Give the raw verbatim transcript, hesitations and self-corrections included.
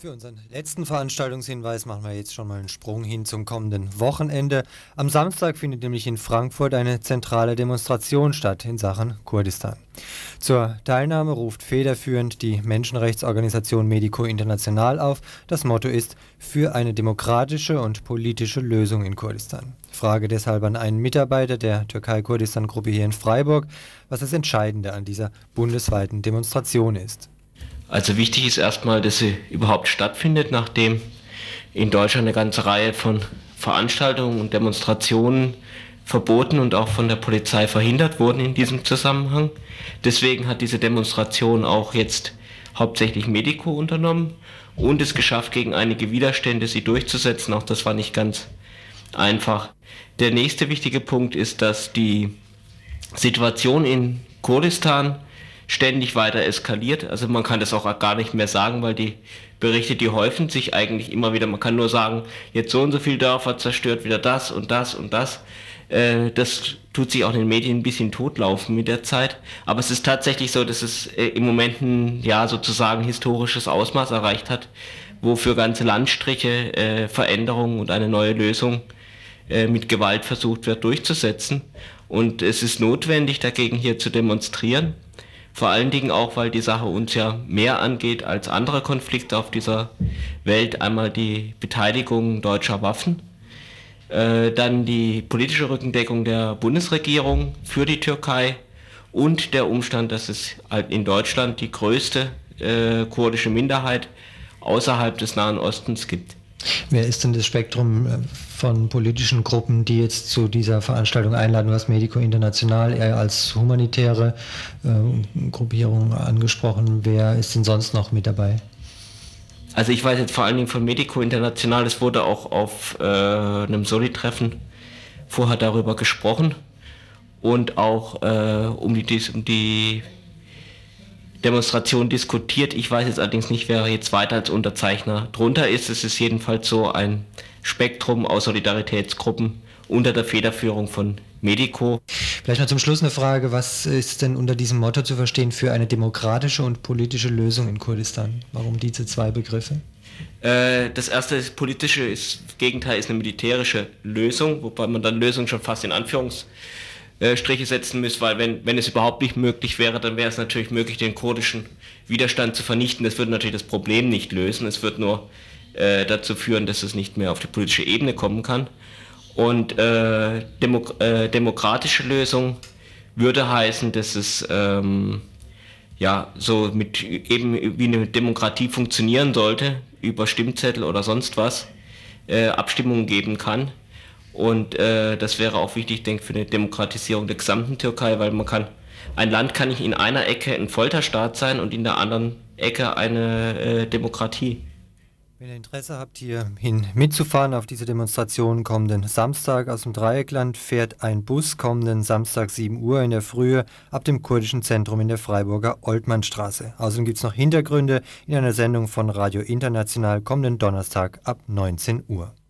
Für unseren letzten Veranstaltungshinweis machen wir jetzt schon mal einen Sprung hin zum kommenden Wochenende. Am Samstag findet nämlich in Frankfurt eine zentrale Demonstration statt in Sachen Kurdistan. Zur Teilnahme ruft federführend die Menschenrechtsorganisation Medico International auf. Das Motto ist „Für eine demokratische und politische Lösung in Kurdistan“. Ich frage deshalb an einen Mitarbeiter der Türkei-Kurdistan-Gruppe hier in Freiburg, was das Entscheidende an dieser bundesweiten Demonstration ist. Also wichtig ist erstmal, dass sie überhaupt stattfindet, nachdem in Deutschland eine ganze Reihe von Veranstaltungen und Demonstrationen verboten und auch von der Polizei verhindert wurden in diesem Zusammenhang. Deswegen hat diese Demonstration auch jetzt hauptsächlich Medico unternommen und es geschafft, gegen einige Widerstände sie durchzusetzen. Auch das war nicht ganz einfach. Der nächste wichtige Punkt ist, dass die Situation in Kurdistan ständig weiter eskaliert. Also man kann das auch gar nicht mehr sagen, weil die Berichte, die häufen sich eigentlich immer wieder. Man kann nur sagen, jetzt so und so viele Dörfer zerstört, wieder das und das und das. Äh, das tut sich auch in den Medien ein bisschen totlaufen mit der Zeit. Aber es ist tatsächlich so, dass es äh, im Moment ein, ja, sozusagen historisches Ausmaß erreicht hat, wo für ganze Landstriche äh, Veränderungen und eine neue Lösung äh, mit Gewalt versucht wird durchzusetzen. Und es ist notwendig, dagegen hier zu demonstrieren. Vor allen Dingen auch, weil die Sache uns ja mehr angeht als andere Konflikte auf dieser Welt. Einmal die Beteiligung deutscher Waffen, äh, dann die politische Rückendeckung der Bundesregierung für die Türkei und der Umstand, dass es halt in Deutschland die größte äh, kurdische Minderheit außerhalb des Nahen Ostens gibt. Wer ist denn das Spektrum von politischen Gruppen, die jetzt zu dieser Veranstaltung einladen? Du hast Medico International eher als humanitäre äh, Gruppierung angesprochen. Wer ist denn sonst noch mit dabei? Also ich weiß jetzt vor allen Dingen von Medico International, es wurde auch auf äh, einem Soli-Treffen vorher darüber gesprochen und auch äh, um die, um die Demonstration diskutiert. Ich weiß jetzt allerdings nicht, wer jetzt weiter als Unterzeichner drunter ist. Es ist jedenfalls so ein Spektrum aus Solidaritätsgruppen unter der Federführung von Medico. Vielleicht noch zum Schluss eine Frage, was ist denn unter diesem Motto zu verstehen für eine demokratische und politische Lösung in Kurdistan? Warum diese zwei Begriffe? Äh, das erste ist, politische ist, das Gegenteil ist eine militärische Lösung, wobei man dann Lösung schon fast in Anführungs Striche setzen müsste, weil wenn, wenn es überhaupt nicht möglich wäre, dann wäre es natürlich möglich, den kurdischen Widerstand zu vernichten. Das würde natürlich das Problem nicht lösen, es wird nur äh, dazu führen, dass es nicht mehr auf die politische Ebene kommen kann. Und äh, Demo- äh, demokratische Lösung würde heißen, dass es ähm, ja so mit eben wie eine Demokratie funktionieren sollte, über Stimmzettel oder sonst was, äh, Abstimmungen geben kann. Und äh, das wäre auch wichtig, denke ich, für eine Demokratisierung der gesamten Türkei, weil man kann, ein Land kann nicht in einer Ecke ein Folterstaat sein und in der anderen Ecke eine äh, Demokratie. Wenn ihr Interesse habt, hierhin mitzufahren auf diese Demonstration kommenden Samstag aus dem Dreieckland, fährt ein Bus kommenden Samstag sieben Uhr in der Frühe ab dem kurdischen Zentrum in der Freiburger Oltmannstraße. Außerdem gibt es noch Hintergründe in einer Sendung von Radio International kommenden Donnerstag ab neunzehn Uhr.